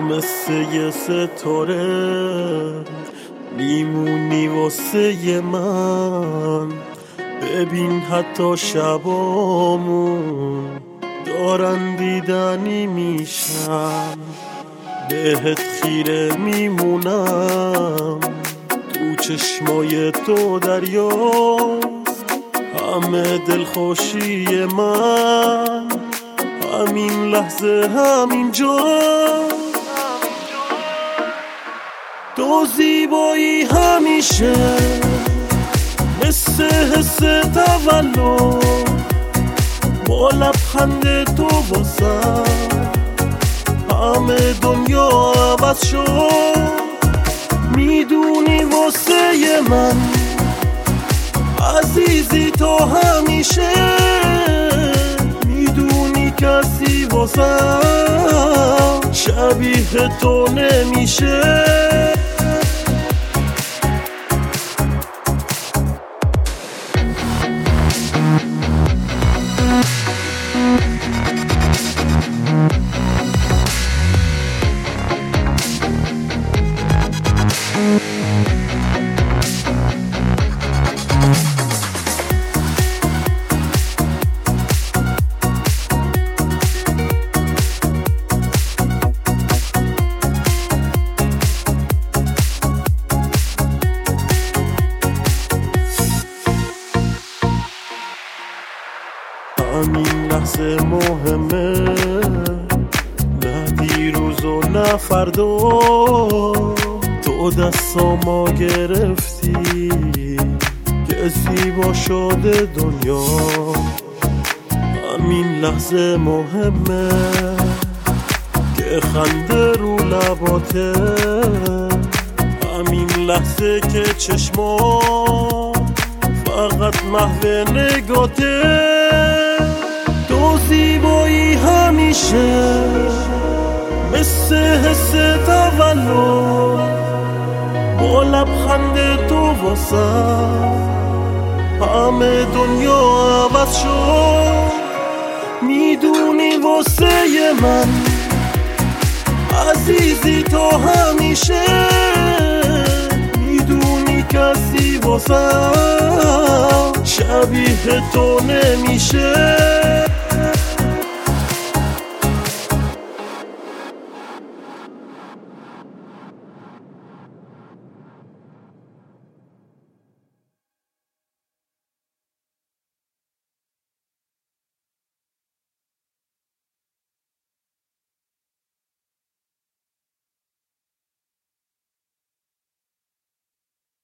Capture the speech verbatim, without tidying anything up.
مثل یه ستاره میمونی واسه من. ببین حتی شبامون دارن دیدنی میشن، بهت خیره میمونم، تو چشمای تو دریاست همه دلخوشی من. همین لحظه همینجا تو زیبایی همیشه، مثل حس تولد با لبخند تو واسم همه دنیا عوض شد. میدونی واسه من عزیزی تو همیشه، میدونی کسی واسم شبیه تو نمیشه. همین لحظه مهمه، نه دیروز و نه فردا. تو دستامو گرفتی که زیبا شده دنیا. همین لحظه مهمه که خنده رو لباته، همین لحظه که چشما فقط محو نگاته. تو زیبایی همیشه، مثل حس تولد با لبخند تو واسم همه دنیا عوض شد. میدونی واسه من عزیزی تو همیشه، میدونی کسی واسم شبیه تو نمیشه.